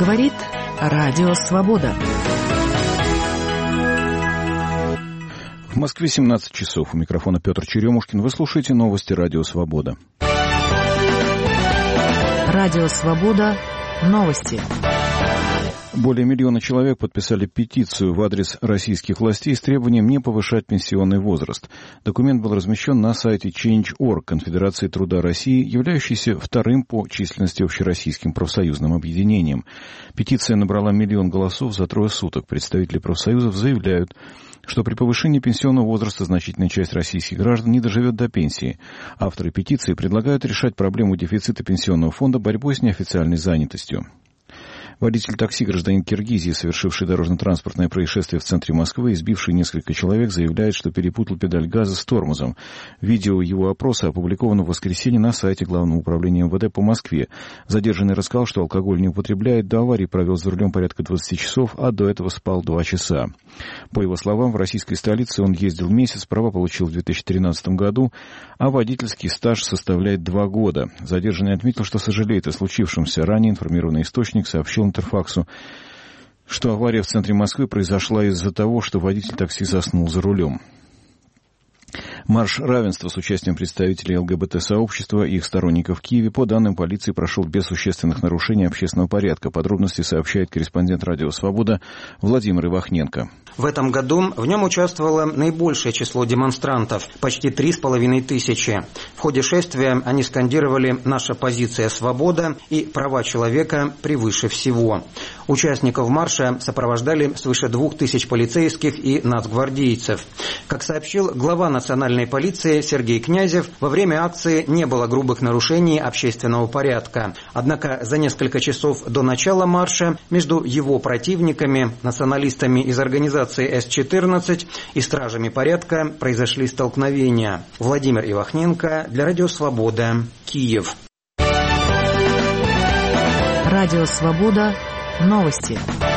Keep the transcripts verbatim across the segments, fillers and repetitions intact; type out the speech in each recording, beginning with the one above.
Говорит Радио Свобода. В Москве семнадцать часов. У микрофона Петр Черемушкин. Вы слушаете новости Радио Свобода. Радио Свобода. Новости. Более миллиона человек подписали петицию в адрес российских властей с требованием не повышать пенсионный возраст. Документ был размещен на сайте чейндж точка орг Конфедерации труда России, являющейся вторым по численности общероссийским профсоюзным объединением. Петиция набрала миллион голосов за трое суток. Представители профсоюзов заявляют, что при повышении пенсионного возраста значительная часть российских граждан не доживет до пенсии. Авторы петиции предлагают решать проблему дефицита пенсионного фонда борьбой с неофициальной занятостью. Водитель такси, гражданин Киргизии, совершивший дорожно-транспортное происшествие в центре Москвы и сбивший несколько человек, заявляет, что перепутал педаль газа с тормозом. Видео его опроса опубликовано в воскресенье на сайте Главного управления эм вэ дэ по Москве. Задержанный рассказал, что алкоголь не употребляет, до аварии провел за рулем порядка двадцать часов, а до этого спал два часа. По его словам, в российской столице он ездил месяц, права получил в две тысячи тринадцатом году, а водительский стаж составляет два года. Задержанный отметил, что сожалеет о случившемся. Ранее информированный источник сообщил Интерфаксу, что авария в центре Москвы произошла из-за того, что водитель такси заснул за рулем. Марш равенства с участием представителей эл гэ бэ тэ-сообщества и их сторонников в Киеве, по данным полиции, прошел без существенных нарушений общественного порядка. Подробности сообщает корреспондент Радио Свобода Владимир Ивахненко. В этом году в нем участвовало наибольшее число демонстрантов – почти три с половиной тысячи. В ходе шествия они скандировали «Наша позиция – свобода» и «Права человека превыше всего». Участников марша сопровождали свыше двух тысяч полицейских и нацгвардейцев. Как сообщил глава национальной полиции Сергей Князев, во время акции не было грубых нарушений общественного порядка. Однако за несколько часов до начала марша между его противниками, националистами из организации эс четырнадцать и стражами порядка произошли столкновения. Владимир Ивахненко для Радио Свобода, Киев. Радио Свобода. Новости.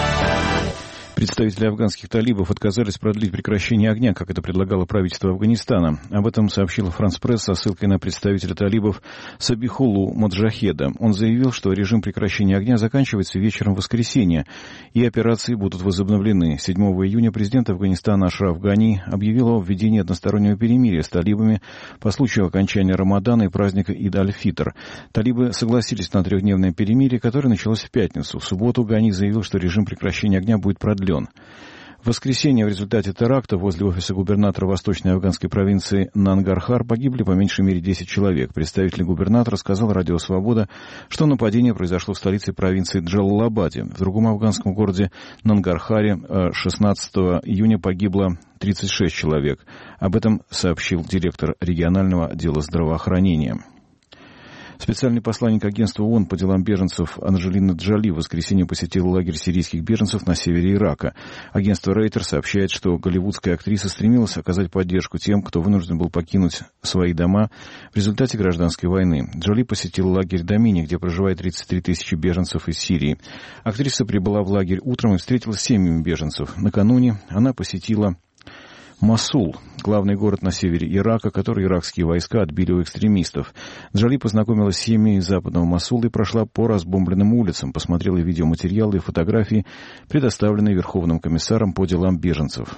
Представители афганских талибов отказались продлить прекращение огня, как это предлагало правительство Афганистана. Об этом сообщила Франс Пресс со ссылкой на представителя талибов Сабихуллу Моджахеда. Он заявил, что режим прекращения огня заканчивается вечером воскресенья, и операции будут возобновлены. седьмого июня президент Афганистана Ашраф Гани объявил о введении одностороннего перемирия с талибами по случаю окончания Рамадана и праздника Ид-аль-Фитр. Талибы согласились на трехдневное перемирие, которое началось в пятницу. В субботу Гани заявил, что режим прекращения огня будет продлен. В воскресенье в результате теракта возле офиса губернатора восточной афганской провинции Нангархар погибли по меньшей мере десять человек. Представитель губернатора сказал Радио Свобода, что нападение произошло в столице провинции Джалалабаде. В другом афганском городе Нангархаре шестнадцатого июня погибло тридцать шесть человек. Об этом сообщил директор регионального отдела здравоохранения. Специальный посланник агентства ООН по делам беженцев Анджелина Джоли в воскресенье посетила лагерь сирийских беженцев на севере Ирака. Агентство Рейтер сообщает, что голливудская актриса стремилась оказать поддержку тем, кто вынужден был покинуть свои дома в результате гражданской войны. Джоли посетила лагерь Домини, где проживает тридцать три тысячи беженцев из Сирии. Актриса прибыла в лагерь утром и встретилась с семьями беженцев. Накануне она посетила Мосул, главный город на севере Ирака, который иракские войска отбили у экстремистов. Джоли познакомилась с семьей из западного Мосула и прошла по разбомбленным улицам, посмотрела видеоматериалы и фотографии, предоставленные Верховным комиссаром по делам беженцев.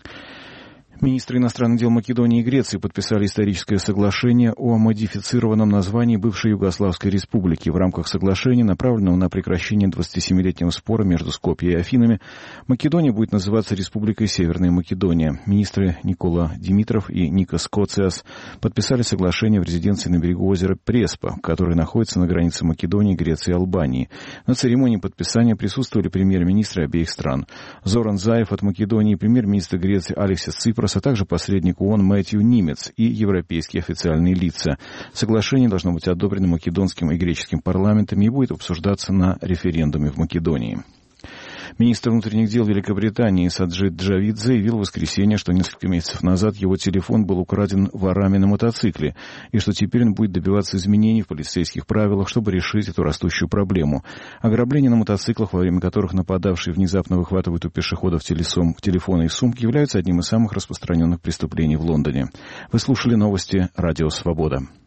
Министры иностранных дел Македонии и Греции подписали историческое соглашение о модифицированном названии бывшей Югославской республики. В рамках соглашения, направленного на прекращение двадцатисемилетнего спора между Скопье и Афинами, Македония будет называться Республикой Северная Македония. Министры Никола Димитров и Никос Коциас подписали соглашение в резиденции на берегу озера Преспа, которое находится на границе Македонии, Греции и Албании. На церемонии подписания присутствовали премьер-министры обеих стран. Зоран Заев от Македонии, премьер-министр Греции Алексис Ципрас, а также посредник ООН Мэтью Нимец и европейские официальные лица. Соглашение должно быть одобрено македонским и греческим парламентами и будет обсуждаться на референдуме в Македонии. Министр внутренних дел Великобритании Саджид Джавид заявил в воскресенье, что несколько месяцев назад его телефон был украден ворами на мотоцикле, и что теперь он будет добиваться изменений в полицейских правилах, чтобы решить эту растущую проблему. Ограбления на мотоциклах, во время которых нападавшие внезапно выхватывают у пешеходов телефоны и сумки, являются одним из самых распространенных преступлений в Лондоне. Вы слушали новости Радио Свобода.